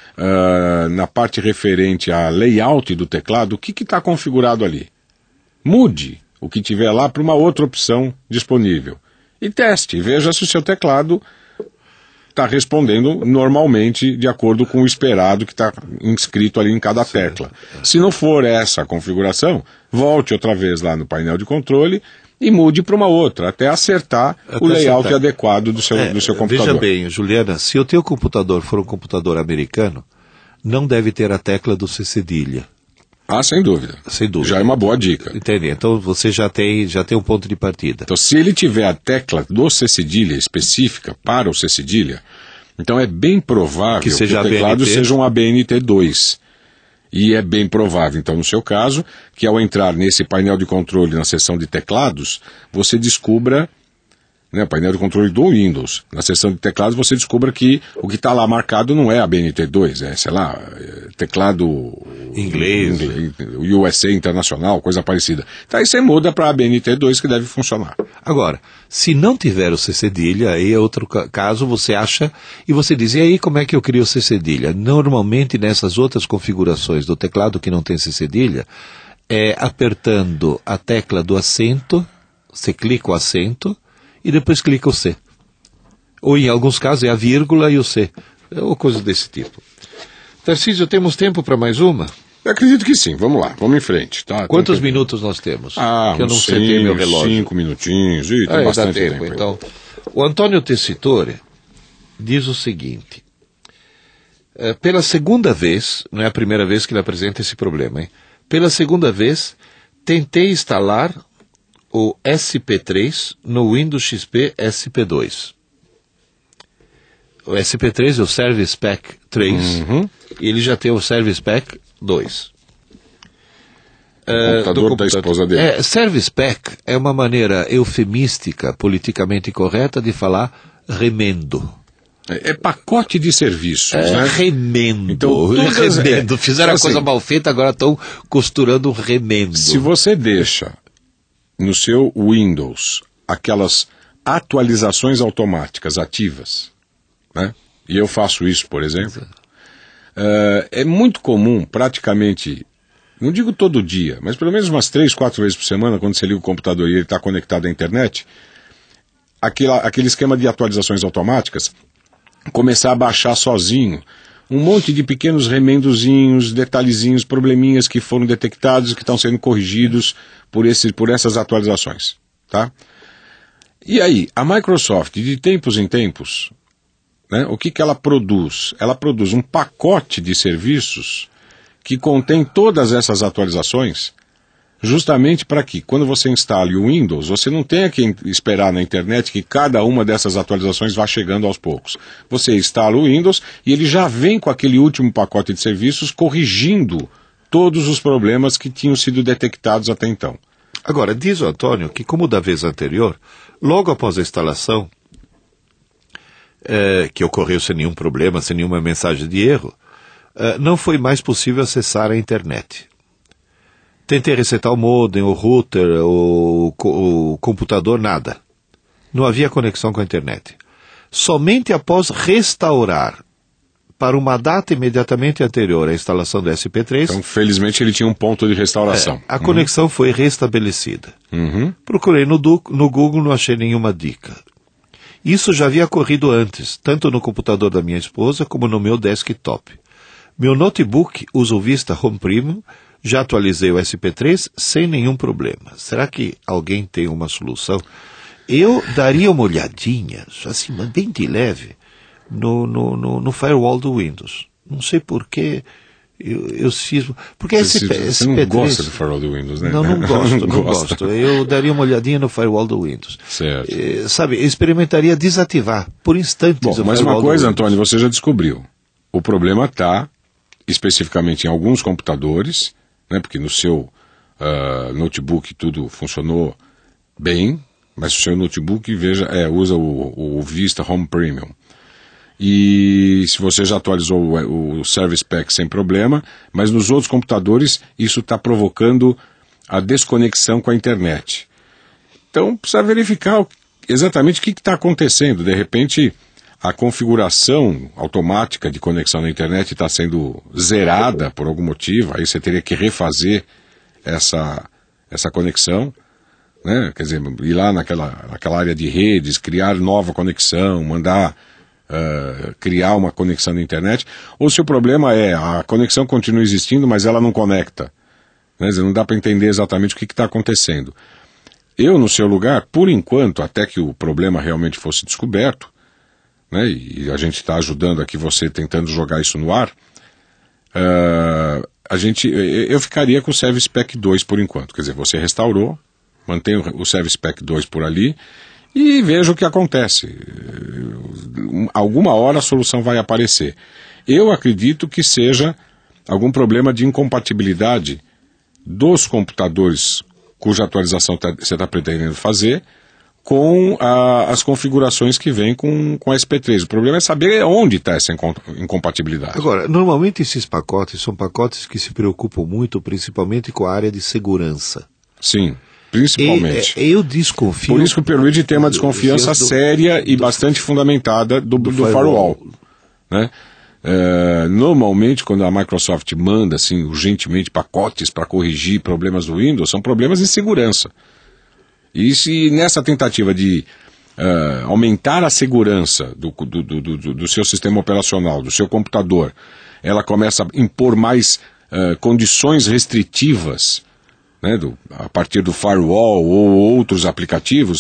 na parte referente a layout do teclado, o que está configurado ali. Mude o que tiver lá para uma outra opção disponível. E teste, veja se o seu teclado está respondendo normalmente de acordo com o esperado que está inscrito ali em cada tecla. Se não for essa a configuração, volte outra vez lá no painel de controle e mude para uma outra, até acertar o layout adequado do seu computador. Veja bem, Juliana, se o teu computador for um computador americano, não deve ter a tecla do C cedilha. Ah, sem dúvida. Sem dúvida. Já é uma boa dica. Entendi. Então você já tem um ponto de partida. Então, se ele tiver a tecla do C cedilha específica para o C cedilha, então é bem provável que o teclado seja um ABNT2. E é bem provável, então, no seu caso, que ao entrar nesse painel de controle na seção de teclados, você descubra, né, o painel de controle do Windows, na seção de teclados você descubra que o que está lá marcado não é ABNT2, é, sei lá, teclado inglês, USA Internacional, coisa parecida. Então aí você muda para ABNT2 que deve funcionar. Agora, se não tiver o C cedilha, aí é outro caso, você acha, e você diz, e aí como é que eu crio o C cedilha? Normalmente nessas outras configurações do teclado que não tem C cedilha, é apertando a tecla do acento, você clica o acento, e depois clica o C. Ou em alguns casos é a vírgula e o C. Ou coisa desse tipo. Tarcísio, temos tempo para mais uma? Eu acredito que sim, vamos lá, vamos em frente. Tá? Quantos minutos nós temos? Que eu não sei meu relógio. 5 minutinhos, tem bastante tempo. Então, O Antônio Tessitore diz o seguinte: pela segunda vez, não é a primeira vez que ele apresenta esse problema, hein? Pela segunda vez, tentei instalar o SP3 no Windows XP SP2. O SP3 é o Service Pack 3, e ele já tem o Service Pack 2. O computador da esposa dele. Service Pack é uma maneira eufemística, politicamente correta, de falar remendo. É pacote de serviços, né? Remendo. Então, remendo. Fizeram a coisa mal feita, agora estão costurando um remendo. Se você deixa no seu Windows aquelas atualizações automáticas ativas, né? E eu faço isso, por exemplo, é muito comum, praticamente, não digo todo dia, mas pelo menos umas 3, 4 vezes por semana, quando você liga o computador e ele está conectado à internet, aquele esquema de atualizações automáticas começar a baixar sozinho um monte de pequenos remendozinhos, detalhezinhos, probleminhas que foram detectados e que estão sendo corrigidos por essas atualizações, tá? E aí, a Microsoft, de tempos em tempos, né, o que ela produz? Ela produz um pacote de serviços que contém todas essas atualizações, justamente para que, quando você instale o Windows, você não tenha que esperar na internet que cada uma dessas atualizações vá chegando aos poucos. Você instala o Windows e ele já vem com aquele último pacote de serviços corrigindo todos os problemas que tinham sido detectados até então. Agora, diz o Antônio que, como da vez anterior, logo após a instalação, que ocorreu sem nenhum problema, sem nenhuma mensagem de erro, não foi mais possível acessar a internet. Tentei resetar o modem, o router, o computador, nada. Não havia conexão com a internet. Somente após restaurar para uma data imediatamente anterior à instalação do SP3... Então, felizmente, ele tinha um ponto de restauração. A conexão foi restabelecida. Procurei no Google, não achei nenhuma dica. Isso já havia ocorrido antes, tanto no computador da minha esposa como no meu desktop. Meu notebook usa o Vista Home Premium. Já atualizei o SP3 sem nenhum problema. Será que alguém tem uma solução? Eu daria uma olhadinha, assim, bem de leve, no firewall do Windows. Não sei porquê eu cismo. Porque você não gosta do firewall do Windows, né? Não gosto. Eu daria uma olhadinha no firewall do Windows. Certo. Sabe, eu experimentaria desativar por instantes. Bom, mas uma coisa, Antônio, você já descobriu. O problema está especificamente em alguns computadores, né, porque no seu notebook tudo funcionou bem, mas o seu notebook, usa o Vista Home Premium. E se você já atualizou o Service Pack sem problema, mas nos outros computadores isso está provocando a desconexão com a internet. Então precisa verificar exatamente o que está acontecendo. De repente a configuração automática de conexão na internet está sendo zerada por algum motivo, aí você teria que refazer essa conexão, né? Quer dizer, ir lá naquela área de redes, criar nova conexão, mandar criar uma conexão na internet, ou se o problema é a conexão continua existindo, mas ela não conecta, né? Não dá para entender exatamente o que está acontecendo. Eu, no seu lugar, por enquanto, até que o problema realmente fosse descoberto, né, e a gente está ajudando aqui você tentando jogar isso no ar, eu ficaria com o Service Pack 2 por enquanto. Quer dizer, você restaurou, mantém o Service Pack 2 por ali e veja o que acontece. Alguma hora a solução vai aparecer. Eu acredito que seja algum problema de incompatibilidade dos computadores cuja atualização você está pretendendo fazer com as configurações que vêm com a SP3. O problema é saber onde está essa incompatibilidade. Agora, normalmente esses pacotes são pacotes que se preocupam muito, principalmente com a área de segurança. Sim, principalmente. Eu desconfio... Por isso que o Pierluigi tem uma desconfiança séria e bastante fundamentada do firewall. Né? Normalmente, quando a Microsoft manda, assim, urgentemente, pacotes para corrigir problemas do Windows, são problemas de segurança. E se nessa tentativa de aumentar a segurança do seu sistema operacional, do seu computador, ela começa a impor mais condições restritivas, né, a partir do firewall ou outros aplicativos,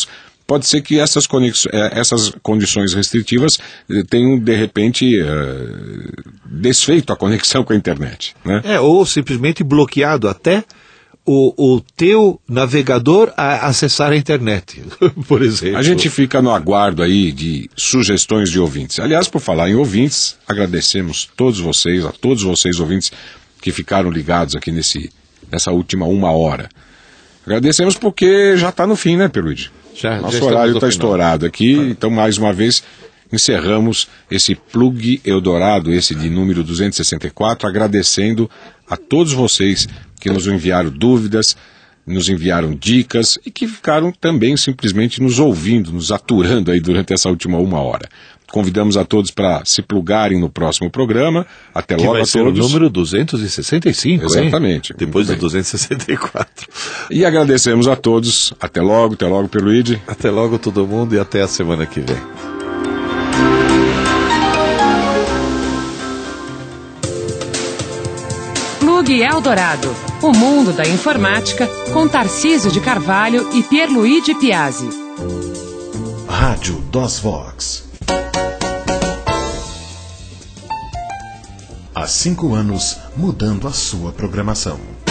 pode ser que essas condições restritivas tenham, de repente, desfeito a conexão com a internet, né? Ou simplesmente bloqueado até o teu navegador a acessar a internet, por exemplo. A gente fica no aguardo aí de sugestões de ouvintes. Aliás, por falar em ouvintes, agradecemos a todos vocês ouvintes que ficaram ligados aqui nessa última 1 hora. Agradecemos porque já está no fim, né, Pierluigi? Nosso horário está estourado aqui, então mais uma vez encerramos esse Plug Eldorado, esse de número 264, agradecendo a todos vocês que nos enviaram dúvidas, nos enviaram dicas e que ficaram também simplesmente nos ouvindo, nos aturando aí durante essa última 1 hora. Convidamos a todos para se plugarem no próximo programa. Até logo a todos. Que vai ser o número 265, exatamente. Hein? Depois do 264. E agradecemos a todos. Até logo, Pierluigi. Até logo todo mundo e até a semana que vem. Plug Eldorado, o mundo da informática, com Tarcísio de Carvalho e Pierluigi Piazzi. Rádio DOSVox. Há 5 anos, mudando a sua programação.